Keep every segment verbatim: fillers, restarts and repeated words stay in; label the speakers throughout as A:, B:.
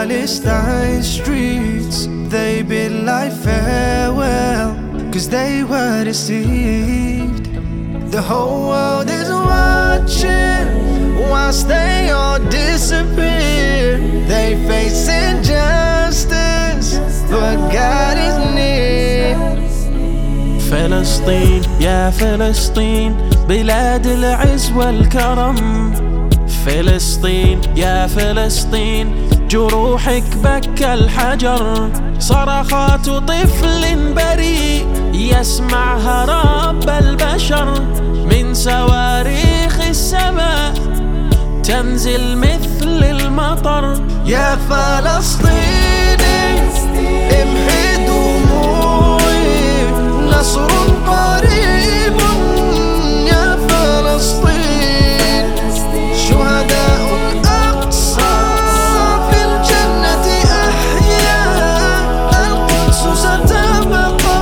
A: Palestine streets, they bid like farewell, cause they were deceived. The whole world is watching whilst they all disappear. They face injustice, but God is near.
B: فلسطين يا فلسطين بلاد العز والكرم. فلسطين يا فلسطين جروحك بكى الحجر. صرخات طفل بريء يسمعها رب البشر. من صواريخ السماء تنزل مثل المطر.
A: يا فلسطيني امحي دموعي، نصر قريب. يا فلسطين شهداء الأقصى في الجنة أحياء. القدس ستبقى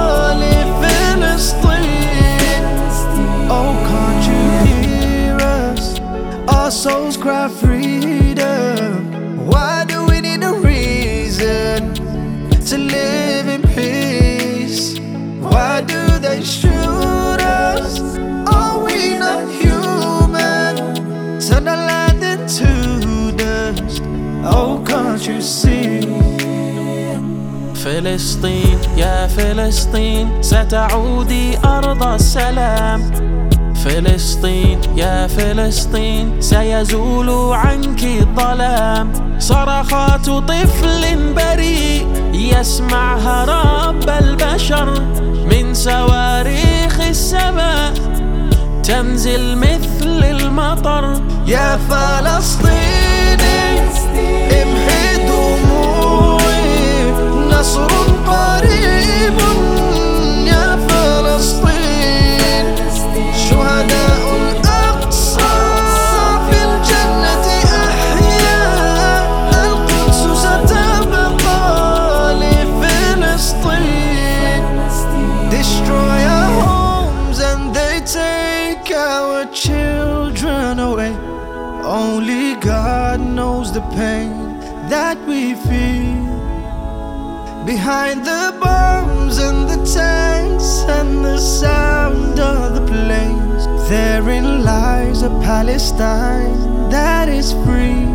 A: لفلسطين. Oh, can't you hear us? Our souls cry freedom. Why do we need a reason to live in peace? Why do they shoot us? Are we not human? Turn the land into dust. Oh, can't you see?
B: فلسطين يا فلسطين ستعودي أرض السلام. فلسطين يا فلسطين سيزول عنك الظلام. صرخات طفل بريء يسمعها رب البشر. من صواريخ السماء تنزل مثل المطر.
A: يا فلسطيني امحي دموعي، نصر قريب. يا فلسطين شهداء الأقصى في الجنة أحياء. القدس ستبقى لفلسطين. Destroy our homes and they take our children away. Only God knows the pain that we feel behind the bombs and the tanks and the sound of the planes. Therein lies a Palestine that is free.